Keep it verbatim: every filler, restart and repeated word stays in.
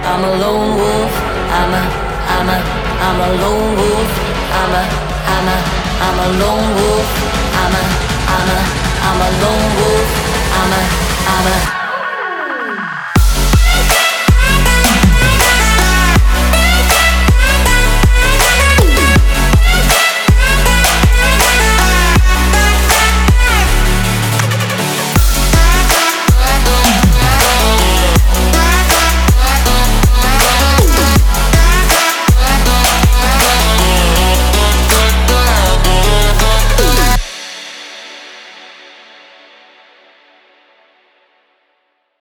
I'm a lone wolf. I'm a, I'm a, I'm a lone wolf. I'm a, I'm a, I'm a lone wolf. I'm a, I'm a, I'm a lone wolf. I'm a, I'm a